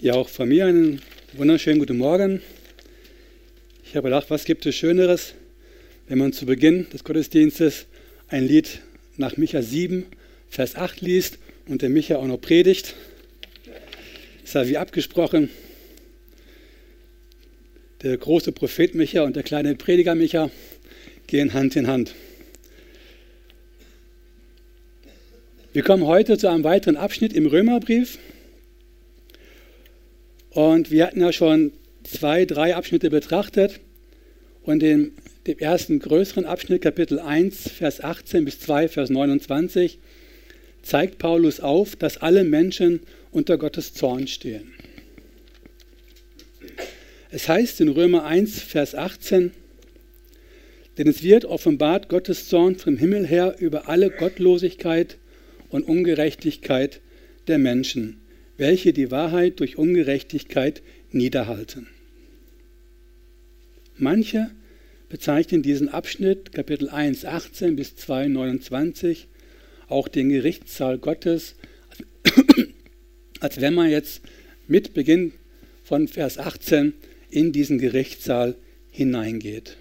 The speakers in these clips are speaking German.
Ja, auch von mir einen wunderschönen guten Morgen. Ich habe gedacht, was gibt es Schöneres, wenn man zu Beginn des Gottesdienstes ein Lied nach Micha 7, Vers 8 liest und der Micha auch noch predigt. Das war wie abgesprochen. Der große Prophet Micha und der kleine Prediger Micha gehen Hand in Hand. Wir kommen heute zu einem weiteren Abschnitt im Römerbrief. Und wir hatten ja schon 2, 3 Abschnitte betrachtet. Und in dem ersten größeren Abschnitt, Kapitel 1, Vers 18 bis 2, Vers 29, zeigt Paulus auf, dass alle Menschen unter Gottes Zorn stehen. Es heißt in Römer 1, Vers 18, denn es wird offenbart Gottes Zorn vom Himmel her über alle Gottlosigkeit und Ungerechtigkeit der Menschen, welche die Wahrheit durch Ungerechtigkeit niederhalten. Manche bezeichnen diesen Abschnitt, Kapitel 1, 18 bis 2, 29, auch den Gerichtssaal Gottes, als wenn man jetzt mit Beginn von Vers 18 in diesen Gerichtssaal hineingeht.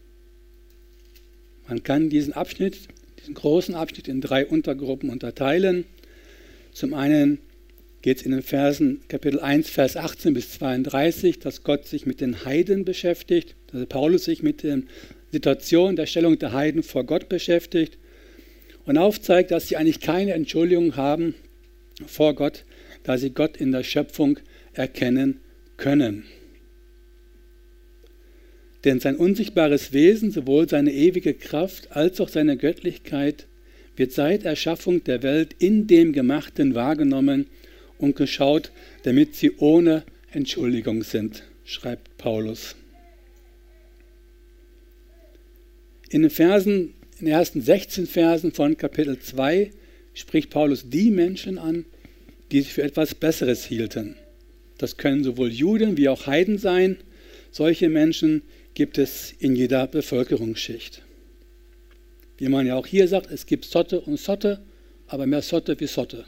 Man kann diesen Abschnitt, diesen großen Abschnitt in 3 Untergruppen unterteilen. Zum einen geht es in den Versen Kapitel 1, Vers 18 bis 32, dass Gott sich mit den Heiden beschäftigt, dass Paulus sich mit der Situation, der Stellung der Heiden vor Gott beschäftigt und aufzeigt, dass sie eigentlich keine Entschuldigung haben vor Gott, da sie Gott in der Schöpfung erkennen können. Denn sein unsichtbares Wesen, sowohl seine ewige Kraft als auch seine Göttlichkeit, wird seit Erschaffung der Welt in dem Gemachten wahrgenommen und geschaut, damit sie ohne Entschuldigung sind, schreibt Paulus. In den ersten 16 Versen von Kapitel 2 spricht Paulus die Menschen an, die sich für etwas Besseres hielten. Das können sowohl Juden wie auch Heiden sein. Solche Menschen gibt es in jeder Bevölkerungsschicht. Wie man ja auch hier sagt, es gibt Sotte und Sotte, aber mehr Sotte wie Sotte.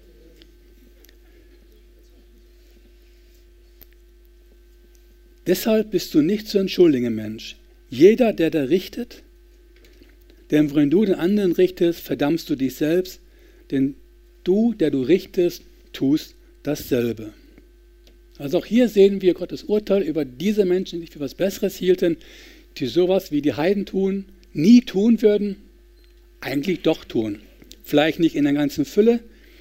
Deshalb bist du nicht zu entschuldigen, Mensch. Jeder, der da richtet, denn wenn du den anderen richtest, verdammst du dich selbst, denn du, der du richtest, tust dasselbe. Also auch hier sehen wir Gottes Urteil über diese Menschen, die sich für etwas Besseres hielten, die sowas wie die Heiden tun, nie tun würden, eigentlich doch tun. Vielleicht nicht in der ganzen Fülle,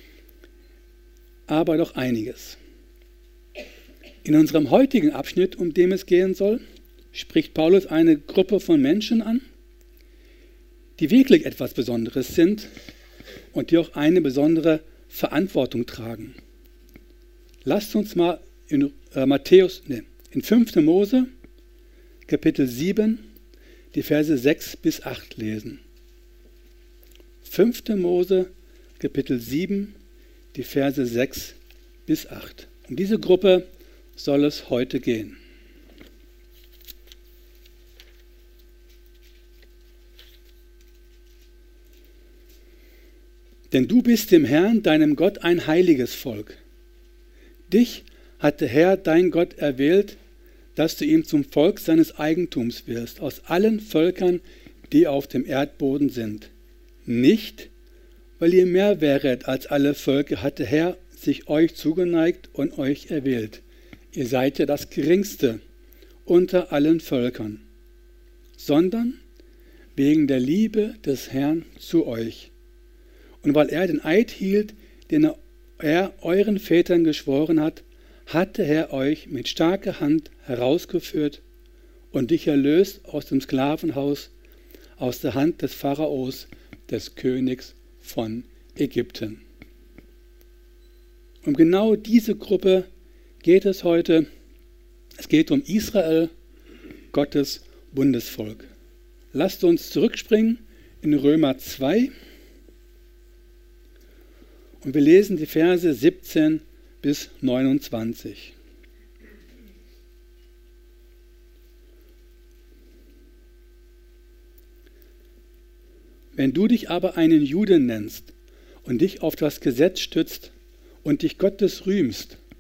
aber doch einiges. In unserem heutigen Abschnitt, um den es gehen soll, spricht Paulus eine Gruppe von Menschen an, die wirklich etwas Besonderes sind und die auch eine besondere Verantwortung tragen. Lasst uns mal in 5. Mose, Kapitel 7, die Verse 6 bis 8 lesen. 5. Mose, Kapitel 7, die Verse 6 bis 8. Um diese Gruppe soll es heute gehen. Denn du bist dem Herrn, deinem Gott, ein heiliges Volk. Dich hat der Herr, dein Gott, erwählt, dass du ihm zum Volk seines Eigentums wirst, aus allen Völkern, die auf dem Erdboden sind. Nicht, weil ihr mehr wäret als alle Völker, hat der Herr sich euch zugeneigt und euch erwählt. Ihr seid ja das Geringste unter allen Völkern, sondern wegen der Liebe des Herrn zu euch. Und weil er den Eid hielt, den er euren Vätern geschworen hat, hat der Herr euch mit starker Hand herausgeführt und dich erlöst aus dem Sklavenhaus, aus der Hand des Pharaos, des Königs von Ägypten. Um genau diese Gruppe geht es heute. Es geht um Israel, Gottes Bundesvolk. Lasst uns zurückspringen in Römer 2 und wir lesen die Verse 17 bis 29. Wenn du dich aber einen Juden nennst und dich auf das Gesetz stützt und dich Gottes rühmst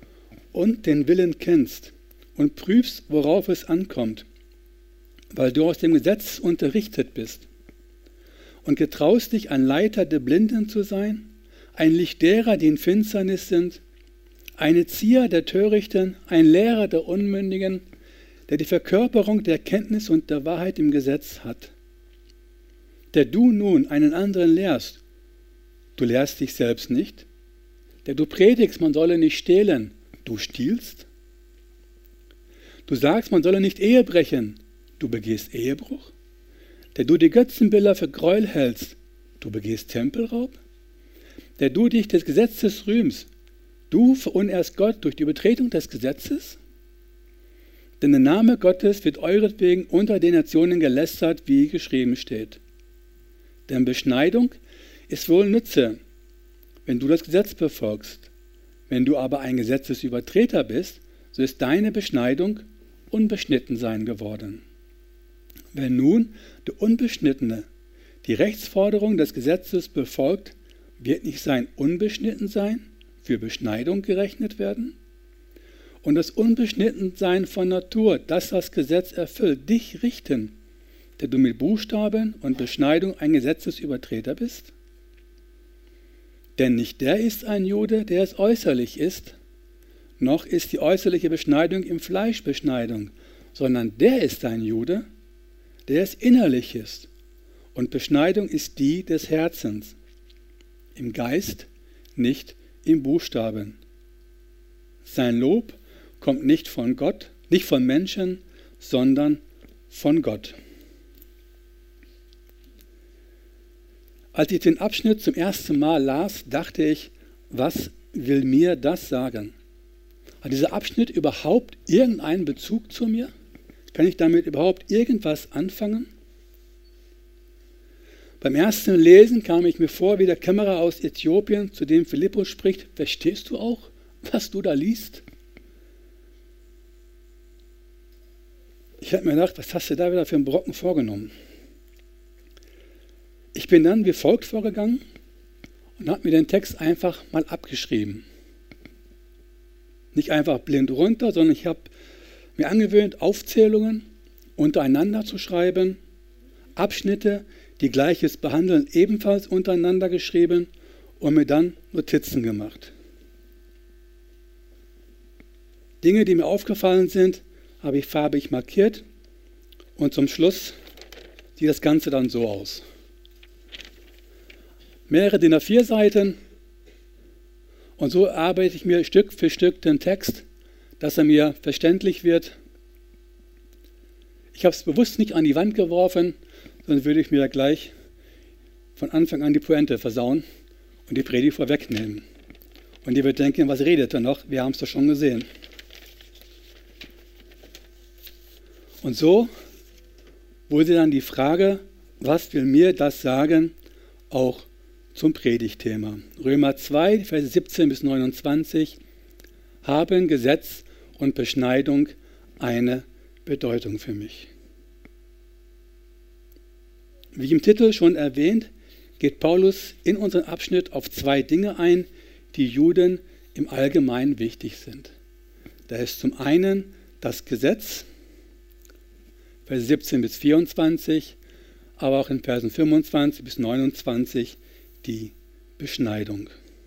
und den Willen kennst und prüfst, worauf es ankommt, weil du aus dem Gesetz unterrichtet bist und getraust dich, ein Leiter der Blinden zu sein, ein Licht derer, die in Finsternis sind, ein Erzieher der Törichten, ein Lehrer der Unmündigen, der die Verkörperung der Erkenntnis und der Wahrheit im Gesetz hat. Der du nun einen anderen lehrst, du lehrst dich selbst nicht. Der du predigst, man solle nicht stehlen, du stiehlst. Du sagst, man solle nicht Ehe brechen, du begehst Ehebruch. Der du die Götzenbilder für Gräuel hältst, du begehst Tempelraub. Der du dich des Gesetzes rühmst, du verunehrst Gott durch die Übertretung des Gesetzes? Denn der Name Gottes wird euretwegen unter den Nationen gelästert, wie geschrieben steht. Denn Beschneidung ist wohl Nütze, wenn du das Gesetz befolgst. Wenn du aber ein Gesetzesübertreter bist, so ist deine Beschneidung Unbeschnittensein geworden. Wenn nun der Unbeschnittene die Rechtsforderung des Gesetzes befolgt, wird nicht sein Unbeschnittensein für Beschneidung gerechnet werden? Und das Unbeschnittensein von Natur, das das Gesetz erfüllt, dich richten, der du mit Buchstaben und Beschneidung ein Gesetzesübertreter bist? Denn nicht der ist ein Jude, der es äußerlich ist, noch ist die äußerliche Beschneidung im Fleisch Beschneidung, sondern der ist ein Jude, der es innerlich ist. Und Beschneidung ist die des Herzens, im Geist, nicht im Buchstaben. Sein Lob kommt nicht von Gott, nicht von Menschen, sondern von Gott. Als ich den Abschnitt zum ersten Mal las, dachte ich, was will mir das sagen? Hat dieser Abschnitt überhaupt irgendeinen Bezug zu mir? Kann ich damit überhaupt irgendwas anfangen? Beim ersten Lesen kam ich mir vor wie der Kämmerer aus Äthiopien, zu dem Philippus spricht. Verstehst du auch, was du da liest? Ich habe mir gedacht, was hast du da wieder für einen Brocken vorgenommen? Ich bin dann wie folgt vorgegangen und habe mir den Text einfach mal abgeschrieben. Nicht einfach blind runter, sondern ich habe mir angewöhnt, Aufzählungen untereinander zu schreiben, Abschnitte, die Gleiches behandeln, ebenfalls untereinander geschrieben und mir dann Notizen gemacht. Dinge, die mir aufgefallen sind, habe ich farbig markiert und zum Schluss sieht das Ganze dann so aus. Mehrere DIN A4 Seiten und so arbeite ich mir Stück für Stück den Text, dass er mir verständlich wird. Ich habe es bewusst nicht an die Wand geworfen, sonst würde ich mir da gleich von Anfang an die Pointe versauen und die Predigt vorwegnehmen. Und ihr werdet denken, was redet er noch? Wir haben es doch schon gesehen. Und so wurde dann die Frage, was will mir das sagen, auch zum Predigtthema. Römer 2, Verse 17 bis 29 haben Gesetz und Beschneidung eine Bedeutung für mich. Wie im Titel schon erwähnt, geht Paulus in unserem Abschnitt auf zwei Dinge ein, die Juden im Allgemeinen wichtig sind. Da ist zum einen das Gesetz, Verse 17 bis 24, aber auch in Versen 25 bis 29 die Beschneidung.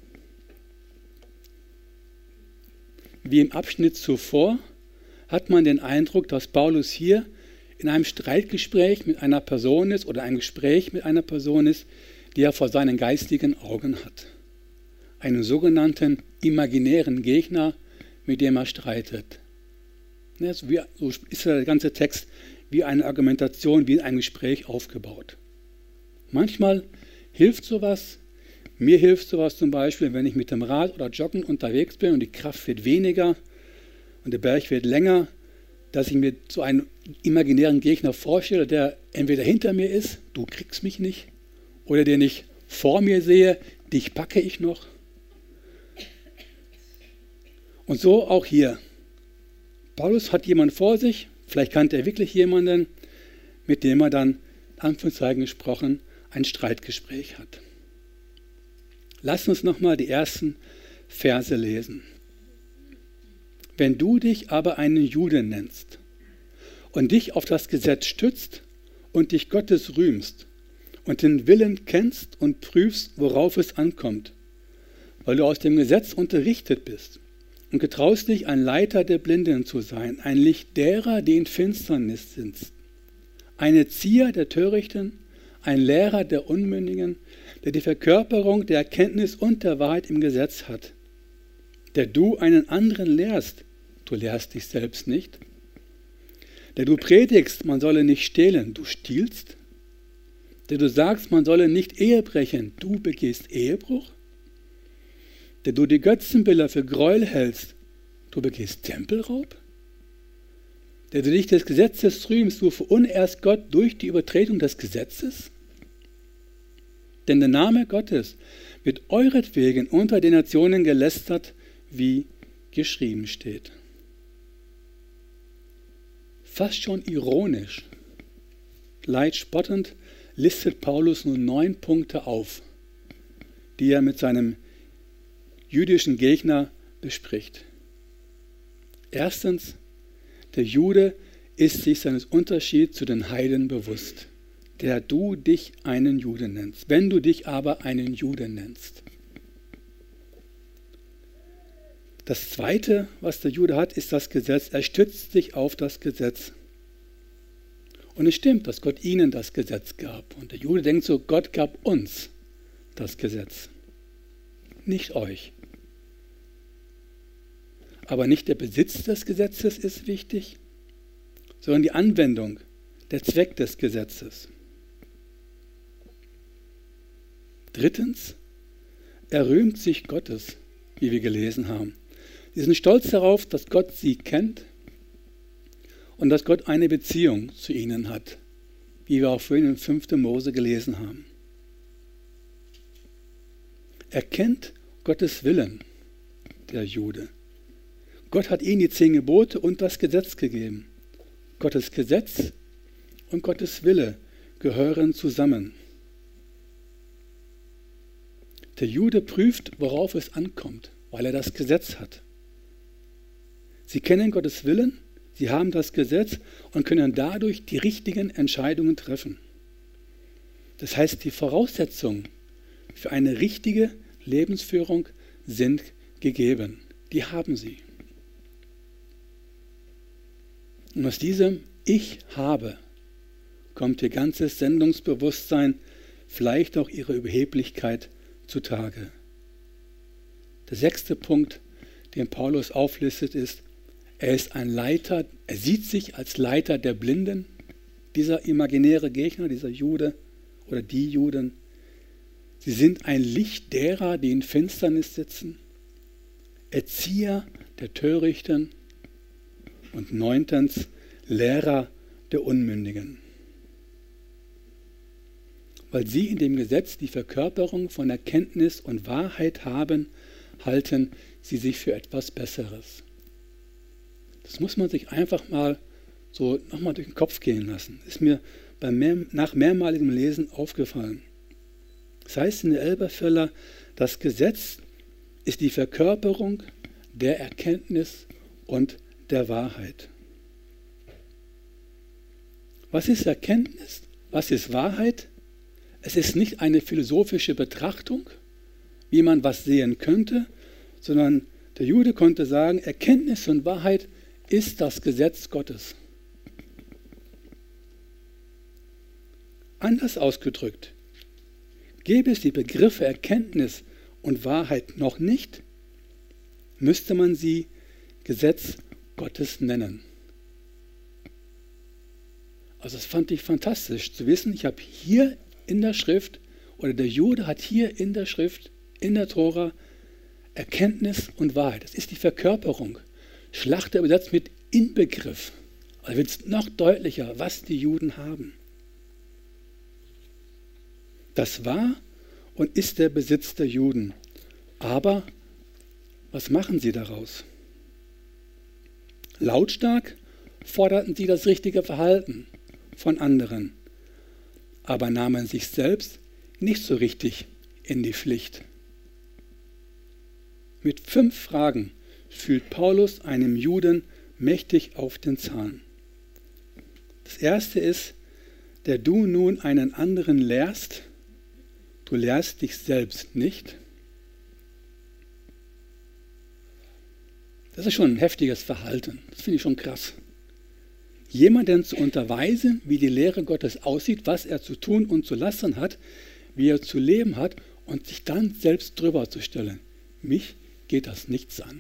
Wie im Abschnitt zuvor hat man den Eindruck, dass Paulus hier in einem Streitgespräch mit einer Person ist oder einem Gespräch mit einer Person ist, die er vor seinen geistigen Augen hat. Einen sogenannten imaginären Gegner, mit dem er streitet. So ist der ganze Text wie eine Argumentation, wie in einem Gespräch aufgebaut. Manchmal hilft sowas. Mir hilft sowas zum Beispiel, wenn ich mit dem Rad oder Joggen unterwegs bin und die Kraft wird weniger und der Berg wird länger, dass ich mir so einen imaginären Gegner vorstelle, der entweder hinter mir ist, du kriegst mich nicht, oder den ich vor mir sehe, dich packe ich noch. Und so auch hier. Paulus hat jemanden vor sich, vielleicht kannte er wirklich jemanden, mit dem er dann, in Anführungszeichen gesprochen, ein Streitgespräch hat. Lasst uns nochmal die ersten Verse lesen. Wenn du dich aber einen Juden nennst und dich auf das Gesetz stützt und dich Gottes rühmst und den Willen kennst und prüfst, worauf es ankommt, weil du aus dem Gesetz unterrichtet bist und getraust dich, ein Leiter der Blinden zu sein, ein Licht derer, die in Finsternis sind, ein Erzieher der Törichten, ein Lehrer der Unmündigen, der die Verkörperung der Erkenntnis und der Wahrheit im Gesetz hat, der du einen anderen lehrst, du lehrst dich selbst nicht, der du predigst, man solle nicht stehlen, du stiehlst, der du sagst, man solle nicht Ehe brechen, du begehst Ehebruch, der du die Götzenbilder für Gräuel hältst, du begehst Tempelraub, der du dich des Gesetzes rühmst, du verunehrst Gott durch die Übertretung des Gesetzes? Denn der Name Gottes wird euretwegen unter den Nationen gelästert, wie geschrieben steht. Fast schon ironisch, leicht spottend, listet Paulus nun 9 Punkte auf, die er mit seinem jüdischen Gegner bespricht. Erstens, der Jude ist sich seines Unterschieds zu den Heiden bewusst, der du dich einen Juden nennst, wenn du dich aber einen Juden nennst. Das Zweite, was der Jude hat, ist das Gesetz. Er stützt sich auf das Gesetz. Und es stimmt, dass Gott ihnen das Gesetz gab. Und der Jude denkt so, Gott gab uns das Gesetz, nicht euch. Aber nicht der Besitz des Gesetzes ist wichtig, sondern die Anwendung, der Zweck des Gesetzes. Drittens, er rühmt sich Gottes, wie wir gelesen haben. Sie sind stolz darauf, dass Gott sie kennt und dass Gott eine Beziehung zu ihnen hat, wie wir auch vorhin in 5. Mose gelesen haben. Er kennt Gottes Willen, der Jude. Gott hat ihnen die 10 Gebote und das Gesetz gegeben. Gottes Gesetz und Gottes Wille gehören zusammen. Der Jude prüft, worauf es ankommt, weil er das Gesetz hat. Sie kennen Gottes Willen, sie haben das Gesetz und können dadurch die richtigen Entscheidungen treffen. Das heißt, die Voraussetzungen für eine richtige Lebensführung sind gegeben. Die haben sie. Und aus diesem Ich habe kommt ihr ganzes Sendungsbewusstsein, vielleicht auch ihre Überheblichkeit zutage. Der 6. Punkt, den Paulus auflistet, ist, er ist ein Leiter, er sieht sich als Leiter der Blinden, dieser imaginäre Gegner, dieser Jude oder die Juden. Sie sind ein Licht derer, die in Finsternis sitzen, Erzieher der Törichten und 9. Lehrer der Unmündigen. Weil sie in dem Gesetz die Verkörperung von Erkenntnis und Wahrheit haben, halten sie sich für etwas Besseres. Das muss man sich einfach mal so nochmal durch den Kopf gehen lassen. Ist mir nach mehrmaligem Lesen aufgefallen. Das heißt in der Elberfelder, das Gesetz ist die Verkörperung der Erkenntnis und der Wahrheit. Was ist Erkenntnis? Was ist Wahrheit? Es ist nicht eine philosophische Betrachtung, wie man was sehen könnte, sondern der Jude konnte sagen, Erkenntnis und Wahrheit ist das Gesetz Gottes. Anders ausgedrückt, gäbe es die Begriffe Erkenntnis und Wahrheit noch nicht, müsste man sie Gesetz Gottes nennen. Also das fand ich fantastisch zu wissen, ich habe hier in der Schrift, oder der Jude hat hier in der Schrift, in der Tora, Erkenntnis und Wahrheit. Das ist die Verkörperung. Schlachter übersetzt mit Inbegriff. Also wird es noch deutlicher, was die Juden haben. Das war und ist der Besitz der Juden. Aber was machen sie daraus? Lautstark forderten sie das richtige Verhalten von anderen, aber nahmen sich selbst nicht so richtig in die Pflicht. Mit 5 Fragen fühlt Paulus einem Juden mächtig auf den Zahn. Das erste ist, der du nun einen anderen lehrst, du lehrst dich selbst nicht. Das ist schon ein heftiges Verhalten. Das finde ich schon krass. Jemanden zu unterweisen, wie die Lehre Gottes aussieht, was er zu tun und zu lassen hat, wie er zu leben hat und sich dann selbst drüber zu stellen. Mich geht das nichts an.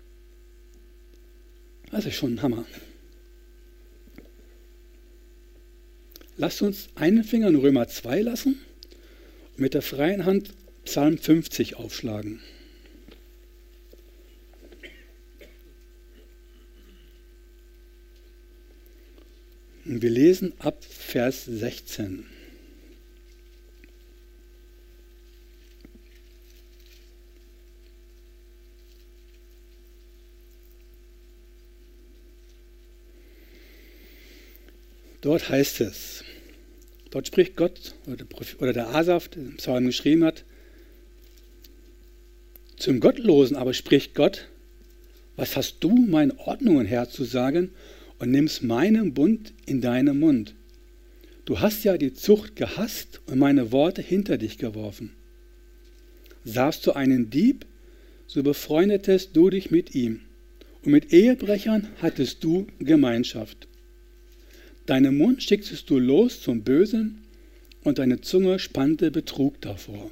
Das ist schon ein Hammer. Lasst uns einen Finger in Römer 2 lassen und mit der freien Hand Psalm 50 aufschlagen. Und wir lesen ab Vers 16. Dort heißt es, dort spricht Gott, oder der Asaf, der den Psalm geschrieben hat, zum Gottlosen aber spricht Gott, was hast du meinen Ordnungen herzusagen und nimmst meinen Bund in deinen Mund? Du hast ja die Zucht gehasst und meine Worte hinter dich geworfen. Sahst du einen Dieb, so befreundetest du dich mit ihm, und mit Ehebrechern hattest du Gemeinschaft. Deinen Mund schicktest du los zum Bösen und deine Zunge spannte Betrug davor.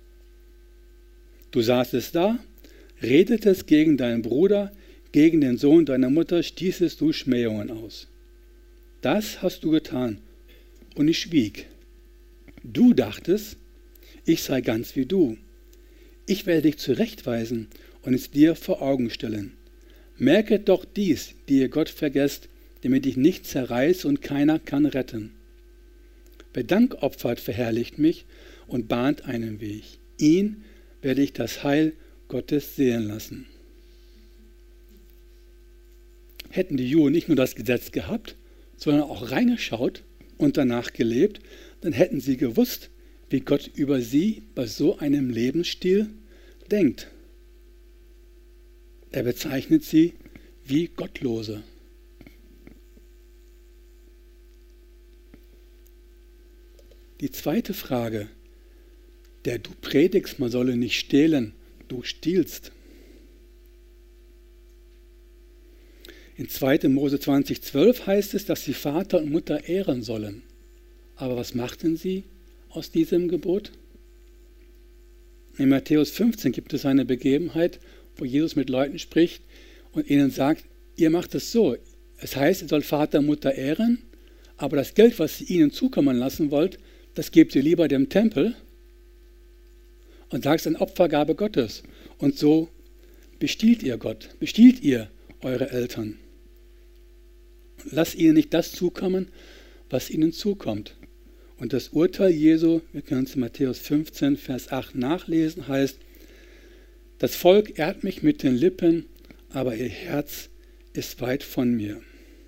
Du saßest da, redetest gegen deinen Bruder, gegen den Sohn deiner Mutter stießest du Schmähungen aus. Das hast du getan und ich schwieg. Du dachtest, ich sei ganz wie du. Ich werde dich zurechtweisen und es dir vor Augen stellen. Merke doch dies, die ihr Gott vergesst, damit ich nicht zerreiße und keiner kann retten. Wer Dank opfert, verherrlicht mich und bahnt einen Weg. Ihn werde ich das Heil Gottes sehen lassen. Hätten die Juden nicht nur das Gesetz gehabt, sondern auch reingeschaut und danach gelebt, dann hätten sie gewusst, wie Gott über sie bei so einem Lebensstil denkt. Er bezeichnet sie wie Gottlose. Die zweite Frage, der du predigst, man solle nicht stehlen, du stiehlst. In 2. Mose 20,12 heißt es, dass sie Vater und Mutter ehren sollen. Aber was machten sie aus diesem Gebot? In Matthäus 15 gibt es eine Begebenheit, wo Jesus mit Leuten spricht und ihnen sagt, ihr macht es so. Es heißt, ihr sollt Vater und Mutter ehren, aber das Geld, was ihr ihnen zukommen lassen wollt, das gebt ihr lieber dem Tempel und sagt es eine Opfergabe Gottes. Und so bestiehlt ihr Gott, bestiehlt ihr eure Eltern. Lasst ihnen nicht das zukommen, was ihnen zukommt. Und das Urteil Jesu, wir können es in Matthäus 15, Vers 8 nachlesen, heißt, das Volk ehrt mich mit den Lippen, aber ihr Herz ist weit von mir.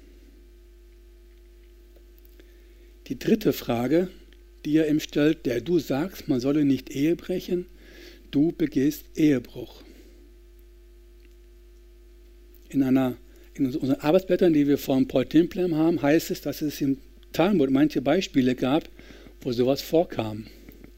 Die dritte Frage, die er ihm stellt, der du sagst, man solle nicht Ehe brechen, du begehst Ehebruch. In unseren Arbeitsblättern, die wir vom Paul Timplem haben, heißt es, dass es im Talmud manche Beispiele gab, wo sowas vorkam.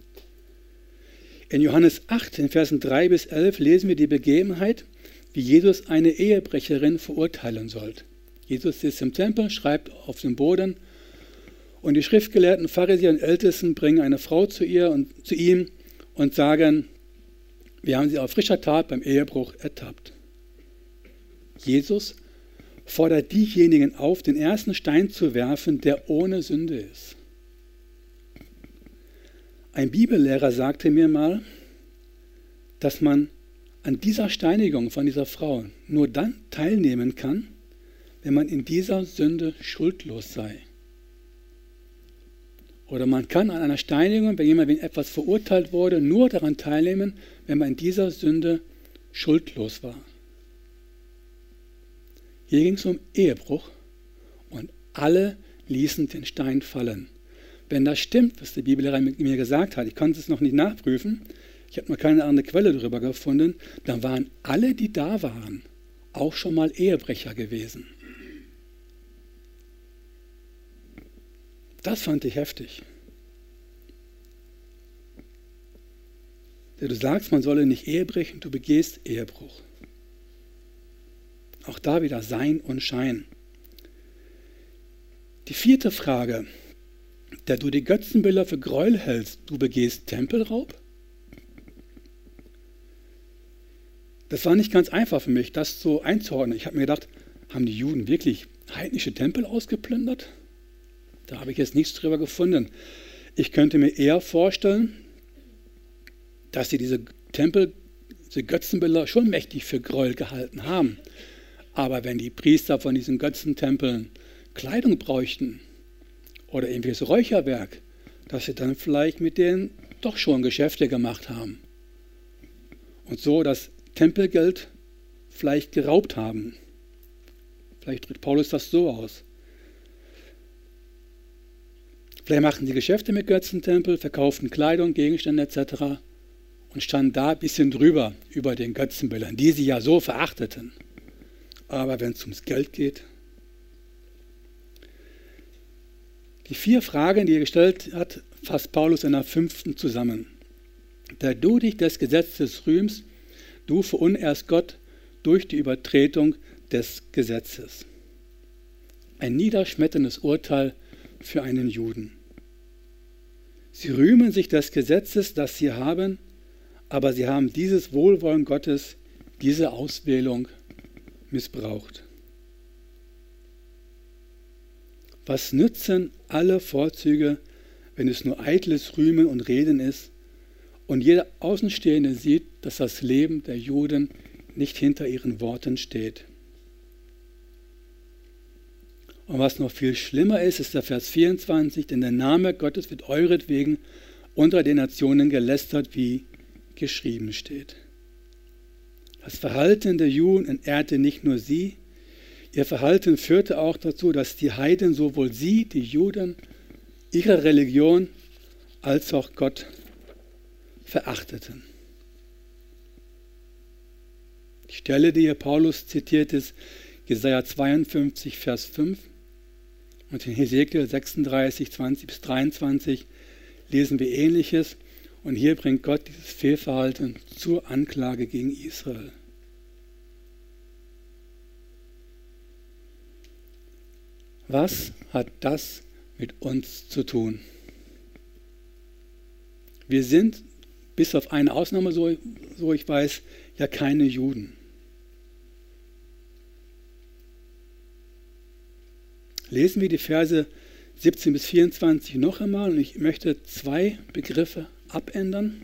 In Johannes 8, in Versen 3 bis 11 lesen wir die Begebenheit, wie Jesus eine Ehebrecherin verurteilen soll. Jesus sitzt im Tempel, schreibt auf dem Boden und die schriftgelehrten Pharisäer und Ältesten bringen eine Frau zu ihm und sagen, wir haben sie auf frischer Tat beim Ehebruch ertappt. Jesus fordert diejenigen auf, den ersten Stein zu werfen, der ohne Sünde ist. Ein Bibellehrer sagte mir mal, dass man an dieser Steinigung von dieser Frau nur dann teilnehmen kann, wenn man in dieser Sünde schuldlos sei. Oder man kann an einer Steinigung, wenn jemand wegen etwas verurteilt wurde, nur daran teilnehmen, wenn man in dieser Sünde schuldlos war. Hier ging es um Ehebruch und alle ließen den Stein fallen. Wenn das stimmt, was der Bibellehrer mir gesagt hat, ich konnte es noch nicht nachprüfen, ich habe noch keine andere Quelle darüber gefunden, dann waren alle, die da waren, auch schon mal Ehebrecher gewesen. Das fand ich heftig. Du sagst, man solle nicht Ehe brechen, du begehst Ehebruch. Auch da wieder Sein und Schein. Die vierte Frage, da du die Götzenbilder für Gräuel hältst, du begehst Tempelraub? Das war nicht ganz einfach für mich, das so einzuordnen. Ich habe mir gedacht, haben die Juden wirklich heidnische Tempel ausgeplündert? Da habe ich jetzt nichts drüber gefunden. Ich könnte mir eher vorstellen, dass sie diese Tempel, diese Götzenbilder schon mächtig für Gräuel gehalten haben. Aber wenn die Priester von diesen Götzentempeln Kleidung bräuchten oder irgendwelches Räucherwerk, dass sie dann vielleicht mit denen doch schon Geschäfte gemacht haben. Und so das Tempelgeld vielleicht geraubt haben. Vielleicht drückt Paulus das so aus. Vielleicht machten sie Geschäfte mit Götzentempel, verkauften Kleidung, Gegenstände etc. und standen da ein bisschen drüber über den Götzenbildern, die sie ja so verachteten. Aber wenn es ums Geld geht. Die 4 Fragen, die er gestellt hat, fasst Paulus in der 5. zusammen. Da du dich des Gesetzes rühmst, du verunehrst Gott durch die Übertretung des Gesetzes. Ein niederschmetterndes Urteil für einen Juden. Sie rühmen sich des Gesetzes, das sie haben, aber sie haben dieses Wohlwollen Gottes, diese Auswählung missbraucht. Was nützen alle Vorzüge, wenn es nur eitles Rühmen und Reden ist und jeder Außenstehende sieht, dass das Leben der Juden nicht hinter ihren Worten steht? Und was noch viel schlimmer ist, ist der Vers 24, denn der Name Gottes wird euretwegen unter den Nationen gelästert, wie geschrieben steht. Das Verhalten der Juden entehrte nicht nur sie, ihr Verhalten führte auch dazu, dass die Heiden sowohl sie, die Juden, ihre Religion als auch Gott verachteten. Die Stelle, die hier Paulus zitiert, ist Jesaja 52, Vers 5. Und in Hesekiel 36, 20 bis 23 lesen wir Ähnliches. Und hier bringt Gott dieses Fehlverhalten zur Anklage gegen Israel. Was hat das mit uns zu tun? Wir sind, bis auf eine Ausnahme, so ich weiß, ja keine Juden. Lesen wir die Verse 17 bis 24 noch einmal und ich möchte 2 Begriffe abändern.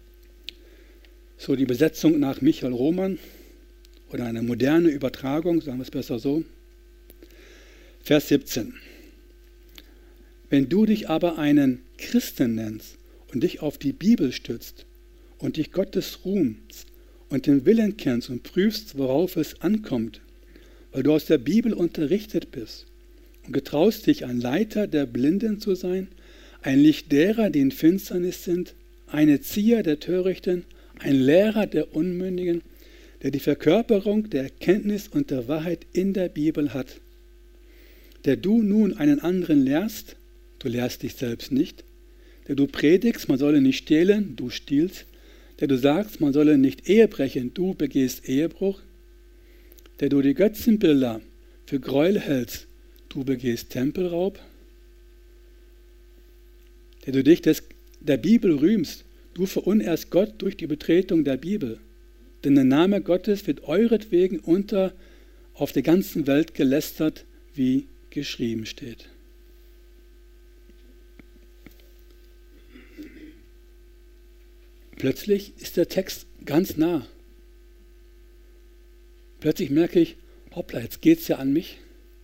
So die Besetzung nach Michael Roman oder eine moderne Übertragung, sagen wir es besser so. Vers 17. Wenn du dich aber einen Christen nennst und dich auf die Bibel stützt und dich Gottes rühmst und den Willen kennst und prüfst, worauf es ankommt, weil du aus der Bibel unterrichtet bist und getraust dich, ein Leiter der Blinden zu sein, ein Licht derer, die in Finsternis sind, ein Erzieher der Törichten, ein Lehrer der Unmündigen, der die Verkörperung der Erkenntnis und der Wahrheit in der Bibel hat, der du nun einen anderen lehrst, du lehrst dich selbst nicht, der du predigst, man solle nicht stehlen, du stiehlst, der du sagst, man solle nicht Ehe brechen, du begehst Ehebruch, der du die Götzenbilder für Gräuel hältst, du begehst Tempelraub, der du dich der Bibel rühmst, du verunehrst Gott durch die Betretung der Bibel, denn der Name Gottes wird euretwegen auf der ganzen Welt gelästert, wie geschrieben steht. Plötzlich ist der Text ganz nah. Plötzlich merke ich, hoppla, jetzt geht es ja an mich.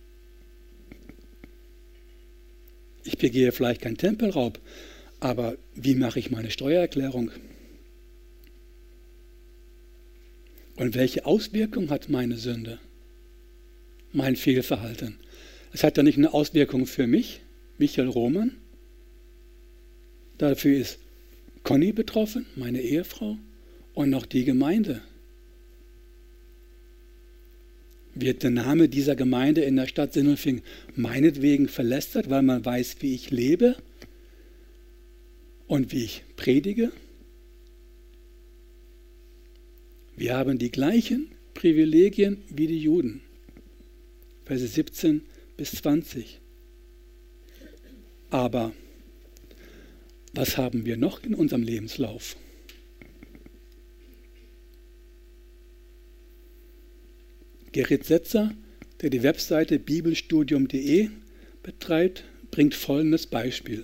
Ich begehe vielleicht keinen Tempelraub, aber wie mache ich meine Steuererklärung? Und welche Auswirkung hat meine Sünde, mein Fehlverhalten? Es hat ja nicht eine Auswirkung für mich, Michael Roman. Dafür ist Conny betroffen, meine Ehefrau, und noch die Gemeinde. Wird der Name dieser Gemeinde in der Stadt Sindelfingen meinetwegen verlästert, weil man weiß, wie ich lebe und wie ich predige? Wir haben die gleichen Privilegien wie die Juden. Verse 17 bis 20. Aber was haben wir noch in unserem Lebenslauf? Gerrit Setzer, der die Webseite bibelstudium.de betreibt, bringt folgendes Beispiel.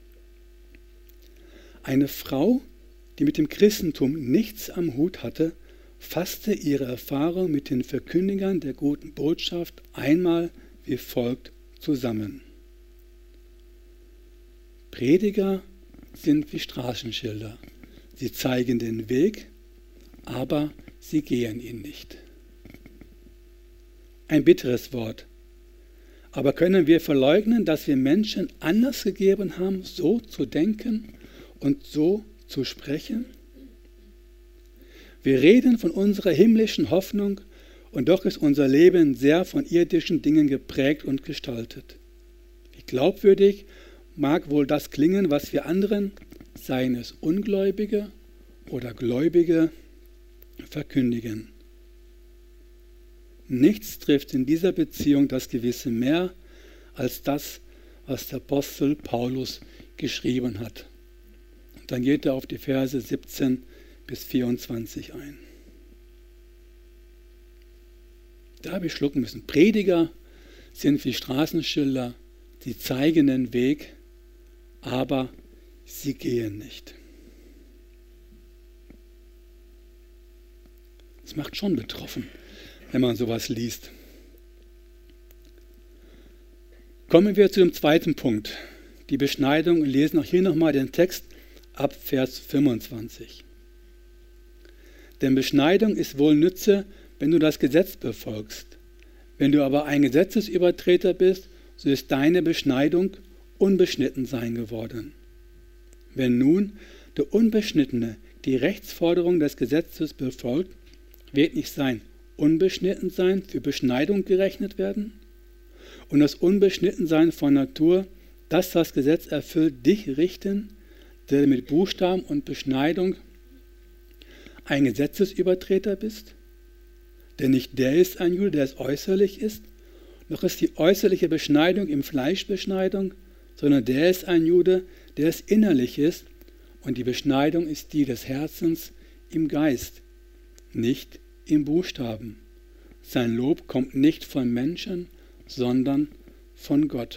Eine Frau, die mit dem Christentum nichts am Hut hatte, fasste ihre Erfahrung mit den Verkündigern der guten Botschaft einmal wie folgt zusammen. Prediger sind wie Straßenschilder. Sie zeigen den Weg, aber sie gehen ihn nicht. Ein bitteres Wort. Aber können wir verleugnen, dass wir Menschen Anlass gegeben haben, so zu denken und so zu sprechen? Wir reden von unserer himmlischen Hoffnung und doch ist unser Leben sehr von irdischen Dingen geprägt und gestaltet. Wie glaubwürdig mag wohl das klingen, was wir anderen, seien es Ungläubige oder Gläubige, verkündigen. Nichts trifft in dieser Beziehung das Gewisse mehr als das, was der Apostel Paulus geschrieben hat. Und dann geht er auf die Verse 17 bis 24 ein. Da habe ich schlucken müssen. Prediger sind wie Straßenschilder, sie zeigen den Weg, aber sie gehen nicht. Das macht schon betroffen, wenn man sowas liest. Kommen wir zu dem zweiten Punkt, die Beschneidung, und lesen auch hier nochmal den Text ab Vers 25. Denn Beschneidung ist wohl Nütze, wenn du das Gesetz befolgst. Wenn du aber ein Gesetzesübertreter bist, so ist deine Beschneidung unbeschnitten sein geworden. Wenn nun der Unbeschnittene die Rechtsforderung des Gesetzes befolgt, wird nicht sein Unbeschnittensein für Beschneidung gerechnet werden? Und das Unbeschnittensein von Natur, das das Gesetz erfüllt, dich richten, der mit Buchstaben und Beschneidung ein Gesetzesübertreter bist? Denn nicht der ist ein Jude, der es äußerlich ist, noch ist die äußerliche Beschneidung im Fleisch Beschneidung, sondern der ist ein Jude, der es innerlich ist, und die Beschneidung ist die des Herzens im Geist, nicht im Buchstaben. Sein Lob kommt nicht von Menschen, sondern von Gott.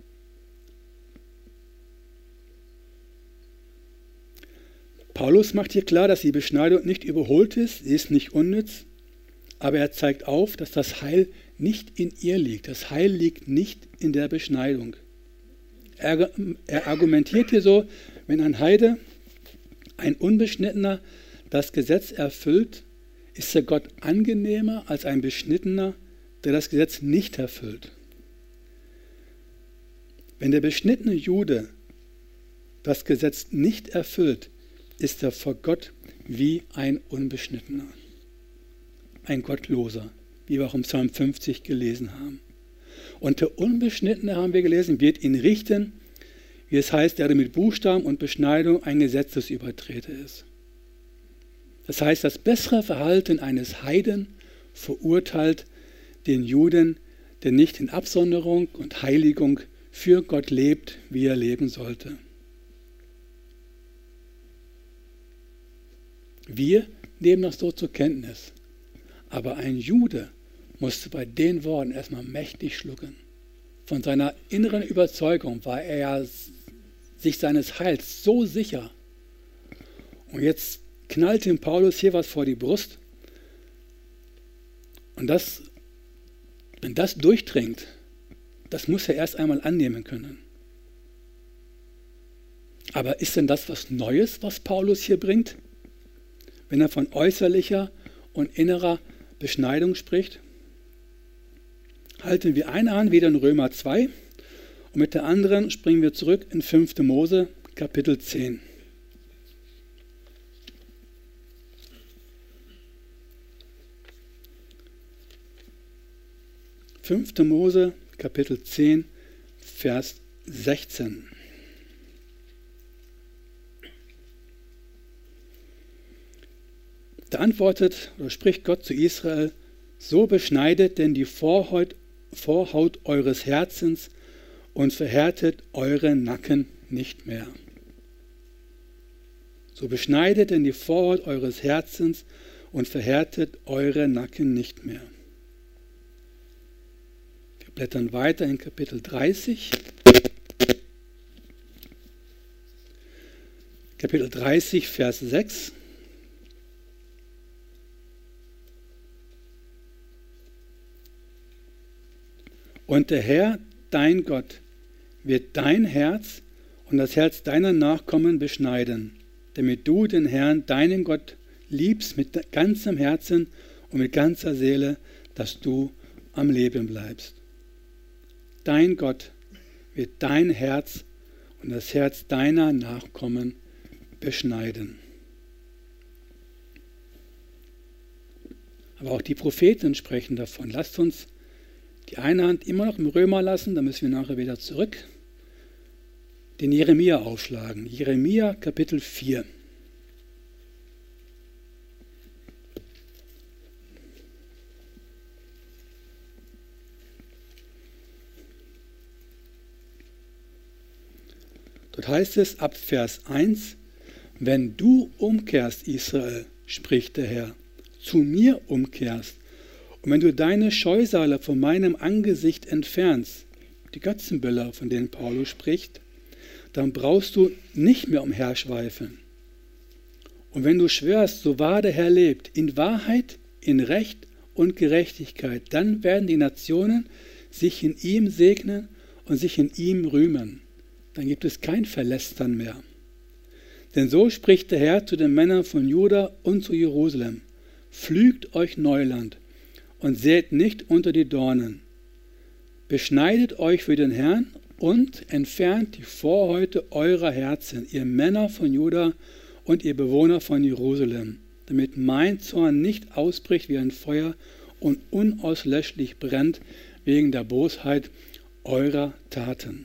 Paulus macht hier klar, dass die Beschneidung nicht überholt ist, sie ist nicht unnütz, aber er zeigt auf, dass das Heil nicht in ihr liegt. Das Heil liegt nicht in der Beschneidung. Er argumentiert hier so, wenn ein Heide, ein Unbeschnittener, das Gesetz erfüllt, ist er Gott angenehmer als ein Beschnittener, der das Gesetz nicht erfüllt. Wenn der beschnittene Jude das Gesetz nicht erfüllt, ist er vor Gott wie ein Unbeschnittener, ein Gottloser, wie wir auch im Psalm 50 gelesen haben. Und der Unbeschnittene, haben wir gelesen, wird ihn richten, wie es heißt, der mit Buchstaben und Beschneidung ein Gesetzesübertreter ist. Das heißt, das bessere Verhalten eines Heiden verurteilt den Juden, der nicht in Absonderung und Heiligung für Gott lebt, wie er leben sollte. Wir nehmen das so zur Kenntnis. Aber ein Jude musste bei den Worten erstmal mächtig schlucken. Von seiner inneren Überzeugung war er ja sich seines Heils so sicher. Und jetzt knallt ihm Paulus hier was vor die Brust. Und wenn das durchdringt, das muss er erst einmal annehmen können. Aber ist denn das was Neues, was Paulus hier bringt? Wenn er von äußerlicher und innerer Beschneidung spricht? Halten wir eine an, wieder in Römer 2, und mit der anderen springen wir zurück in 5. Mose, Kapitel 10. 5. Mose, Kapitel 10, Vers 16. Da antwortet oder spricht Gott zu Israel: So beschneidet denn die Vorhaut eures Herzens und verhärtet eure Nacken nicht mehr. So beschneidet denn die Vorhaut eures Herzens und verhärtet eure Nacken nicht mehr. Wir blättern weiter in Kapitel 30. Kapitel 30, Vers 6. Und der Herr, dein Gott, wird dein Herz und das Herz deiner Nachkommen beschneiden, damit du den Herrn, deinen Gott, liebst mit ganzem Herzen und mit ganzer Seele, dass du am Leben bleibst. Dein Gott wird dein Herz und das Herz deiner Nachkommen beschneiden. Aber auch die Propheten sprechen davon. Lasst uns die eine Hand immer noch im Römer lassen, dann müssen wir nachher wieder zurück. Den Jeremia aufschlagen. Jeremia Kapitel 4. Dort heißt es ab Vers 1: Wenn du umkehrst, Israel, spricht der Herr, zu mir umkehrst, und wenn du deine Scheusale von meinem Angesicht entfernst, die Götzenbilder, von denen Paulus spricht, dann brauchst du nicht mehr umherschweifeln. Und wenn du schwörst, so wahr der Herr lebt, in Wahrheit, in Recht und Gerechtigkeit, dann werden die Nationen sich in ihm segnen und sich in ihm rühmen. Dann gibt es kein Verlästern mehr. Denn so spricht der Herr zu den Männern von Juda und zu Jerusalem: Pflügt euch Neuland und sät nicht unter die Dornen. Beschneidet euch für den Herrn und entfernt die Vorhäute eurer Herzen, ihr Männer von Juda und ihr Bewohner von Jerusalem, damit mein Zorn nicht ausbricht wie ein Feuer und unauslöschlich brennt wegen der Bosheit eurer Taten.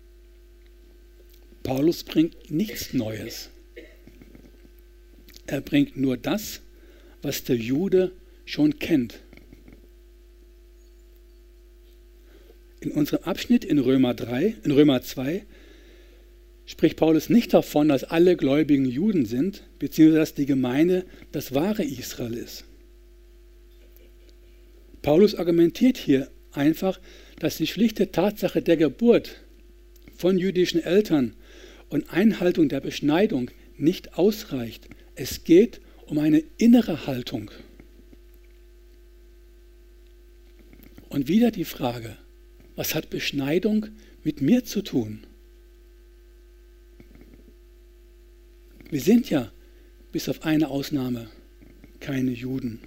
Paulus bringt nichts Neues. Er bringt nur das, was der Jude schon kennt. In unserem Abschnitt in Römer 2 spricht Paulus nicht davon, dass alle gläubigen Juden sind, beziehungsweise dass die Gemeinde das wahre Israel ist. Paulus argumentiert hier einfach, dass die schlichte Tatsache der Geburt von jüdischen Eltern und Einhaltung der Beschneidung nicht ausreicht. Es geht um eine innere Haltung. Und wieder die Frage: Was hat Beschneidung mit mir zu tun? Wir sind ja, bis auf eine Ausnahme, keine Juden.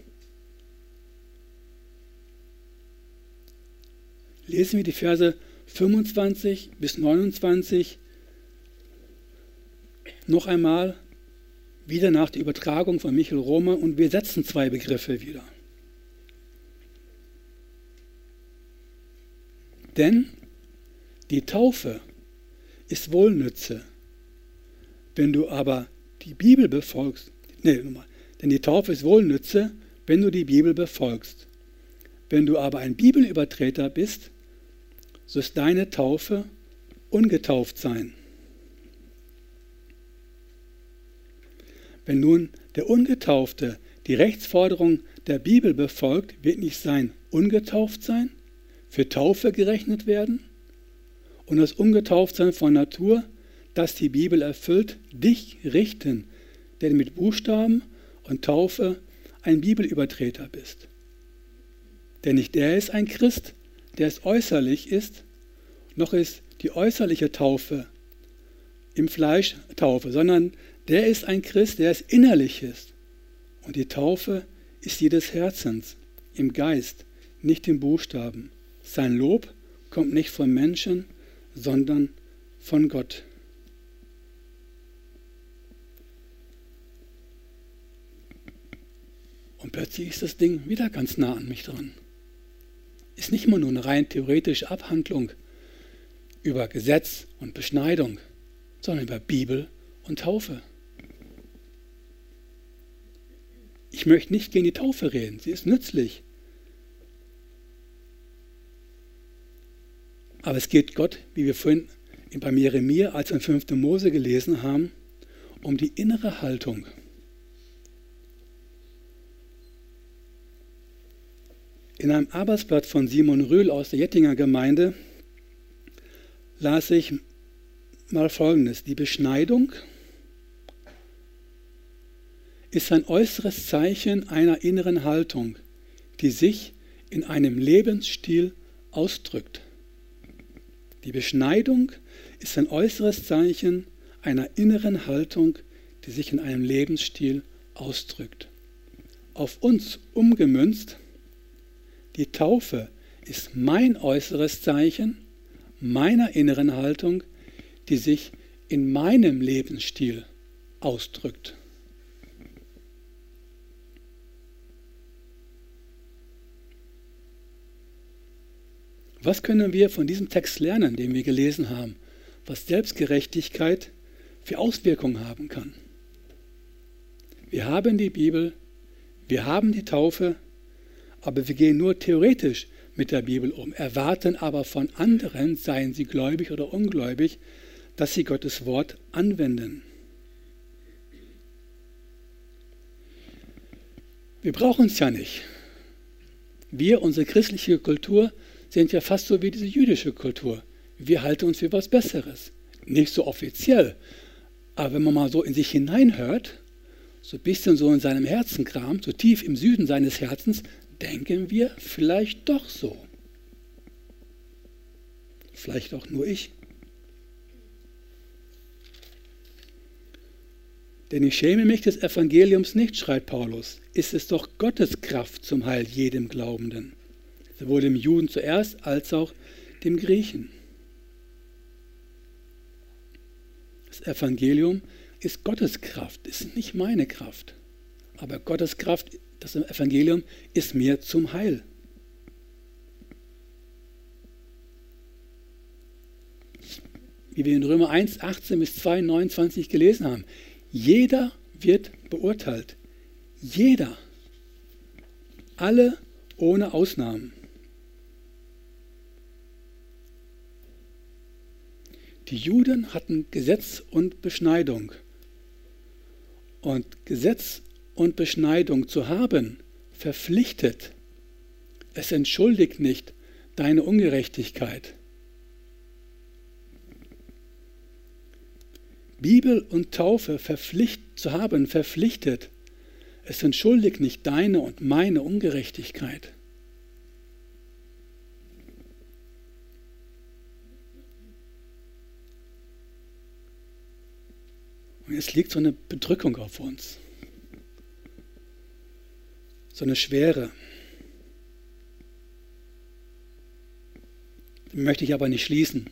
Lesen wir die Verse 25 bis 29 noch einmal, wieder nach der Übertragung von Michael Romer, und wir setzen zwei Begriffe wieder. Denn die Taufe ist Wohlnütze. Wenn du aber die Bibel befolgst, denn die Taufe ist Wohlnütze, wenn du die Bibel befolgst. Wenn du aber ein Bibelübertreter bist, so ist deine Taufe ungetauft sein. Wenn nun der Ungetaufte die Rechtsforderung der Bibel befolgt, wird nicht sein ungetauft sein, für Taufe gerechnet werden, und das Ungetauftsein von Natur, das die Bibel erfüllt, dich richten, der du mit Buchstaben und Taufe ein Bibelübertreter bist. Denn nicht der ist ein Christ, der es äußerlich ist, noch ist die äußerliche Taufe im Fleisch Taufe, sondern der ist ein Christ, der es innerlich ist. Und die Taufe ist die des Herzens, im Geist, nicht im Buchstaben. Sein Lob kommt nicht von Menschen, sondern von Gott. Und plötzlich ist das Ding wieder ganz nah an mich dran. ist nicht immer nur eine rein theoretische Abhandlung über Gesetz und Beschneidung, sondern über Bibel und Taufe. Ich möchte nicht gegen die Taufe reden, sie ist nützlich. Aber es geht Gott, wie wir vorhin beim Jeremia, als wir in 5. Mose gelesen haben, um die innere Haltung. In einem Arbeitsblatt von Simon Rühl aus der Jettinger Gemeinde las ich mal Folgendes. Die Beschneidung ist ein äußeres Zeichen einer inneren Haltung, die sich in einem Lebensstil ausdrückt. Die Beschneidung ist ein äußeres Zeichen einer inneren Haltung, die sich in einem Lebensstil ausdrückt. Auf uns umgemünzt, die Taufe ist mein äußeres Zeichen meiner inneren Haltung, die sich in meinem Lebensstil ausdrückt. Was können wir von diesem Text lernen, den wir gelesen haben, was Selbstgerechtigkeit für Auswirkungen haben kann? Wir haben die Bibel, wir haben die Taufe, aber wir gehen nur theoretisch mit der Bibel um, erwarten aber von anderen, seien sie gläubig oder ungläubig, dass sie Gottes Wort anwenden. Wir brauchen es ja nicht. Wir, unsere christliche Kultur, sind ja fast so wie diese jüdische Kultur. Wir halten uns für was Besseres. Nicht so offiziell, aber wenn man mal so in sich hineinhört, so ein bisschen so in seinem Herzen kramt, so tief im Süden seines Herzens, denken wir vielleicht doch so. Vielleicht auch nur ich. Denn ich schäme mich des Evangeliums nicht, schreibt Paulus. Ist es doch Gottes Kraft zum Heil jedem Glaubenden. Sowohl dem Juden zuerst als auch dem Griechen. Das Evangelium ist Gottes Kraft, ist nicht meine Kraft. Aber Gottes Kraft, das Evangelium, ist mir zum Heil. Wie wir in Römer 1, 18 bis 2, 29 gelesen haben. Jeder wird beurteilt. Jeder. Alle ohne Ausnahmen. Die Juden hatten Gesetz und Beschneidung. Und Gesetz und Beschneidung zu haben, verpflichtet. Es entschuldigt nicht deine Ungerechtigkeit. Bibel und Taufe zu haben, verpflichtet. Es entschuldigt nicht deine und meine Ungerechtigkeit. Und es liegt so eine Bedrückung auf uns. So eine Schwere. Die möchte ich aber nicht schließen.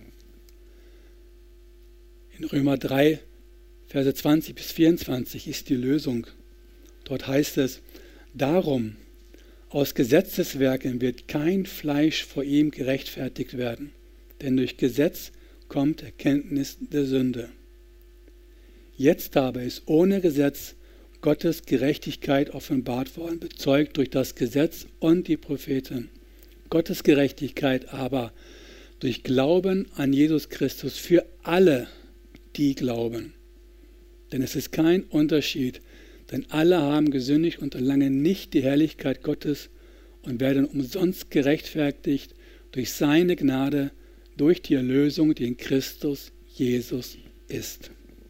In Römer 3, Verse 20 bis 24 ist die Lösung. Dort heißt es, darum, aus Gesetzeswerken wird kein Fleisch vor ihm gerechtfertigt werden, denn durch Gesetz kommt Erkenntnis der Sünde. Jetzt aber ist ohne Gesetz Gottes Gerechtigkeit offenbart worden, bezeugt durch das Gesetz und die Propheten. Gottes Gerechtigkeit aber durch Glauben an Jesus Christus für alle, die glauben. Denn es ist kein Unterschied, denn alle haben gesündigt und erlangen nicht die Herrlichkeit Gottes und werden umsonst gerechtfertigt durch seine Gnade, durch die Erlösung, die in Christus Jesus ist.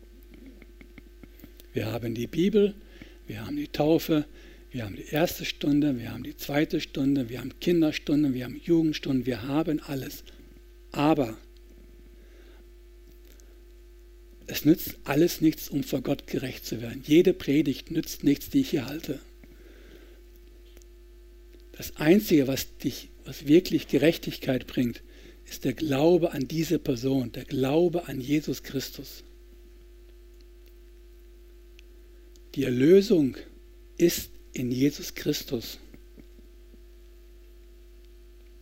Wir haben die Bibel, wir haben die Taufe, wir haben die erste Stunde, wir haben die zweite Stunde, wir haben Kinderstunden, wir haben Jugendstunden, wir haben alles. Aber es nützt alles nichts, um vor Gott gerecht zu werden. Jede Predigt nützt nichts, die ich hier halte. Das Einzige, was wirklich Gerechtigkeit bringt, ist der Glaube an diese Person, der Glaube an Jesus Christus. Die Erlösung ist in Jesus Christus.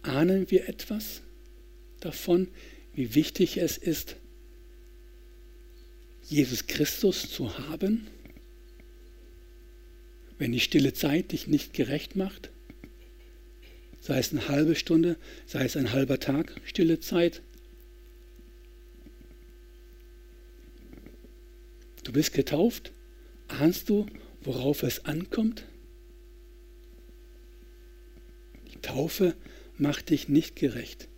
ahnen wir etwas davon, wie wichtig es ist, Jesus Christus zu haben, wenn die stille Zeit dich nicht gerecht macht? Sei es eine halbe Stunde, sei es ein halber Tag stille Zeit. Du bist getauft. Ahnst du, worauf es ankommt? Die Taufe macht dich nicht gerecht.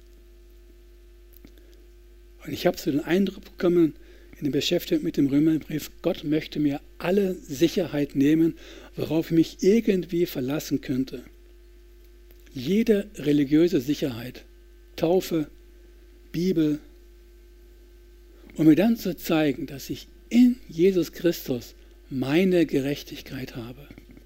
Und ich habe so den Eindruck bekommen, in der Beschäftigung mit dem Römerbrief, Gott möchte mir alle Sicherheit nehmen, worauf ich mich irgendwie verlassen könnte. Jede religiöse Sicherheit, Taufe, Bibel, um mir dann zu zeigen, dass ich in Jesus Christus meine Gerechtigkeit habe.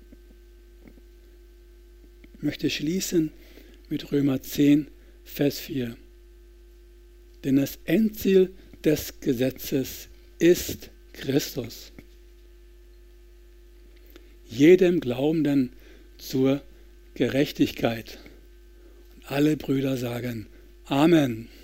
Ich möchte schließen mit Römer 10, Vers 4. Denn das Endziel des Gesetzes ist Christus. Jedem Glaubenden zur Gerechtigkeit. Und alle Brüder sagen Amen.